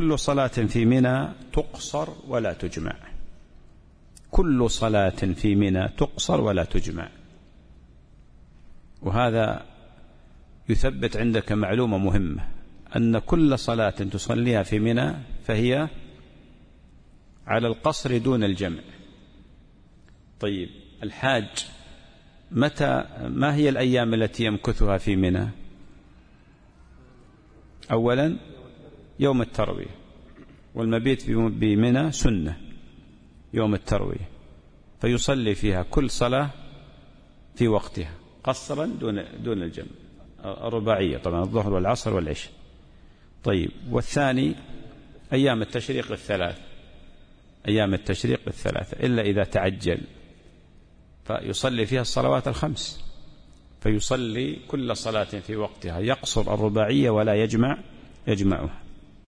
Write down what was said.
كل صلاة في منى تقصر ولا تجمع. كل صلاة في منى تقصر ولا تجمع. وهذا يثبت عندك معلومة مهمة، أن كل صلاة تصليها في منى فهي على القصر دون الجمع. طيب الحاج ما هي الأيام التي يمكثها في منى؟ أولا يوم التروية، والمبيت بمنى سنة يوم التروية، فيصلي فيها كل صلاة في وقتها قصرا دون الجمع، الرباعية طبعا، الظهر والعصر والعشاء. طيب والثاني أيام التشريق الثلاث، أيام التشريق الثلاثة إلا إذا تعجل فيصلي فيها الصلوات الخمس، فيصلي كل صلاة في وقتها، يقصر الرباعية ولا يجمعها.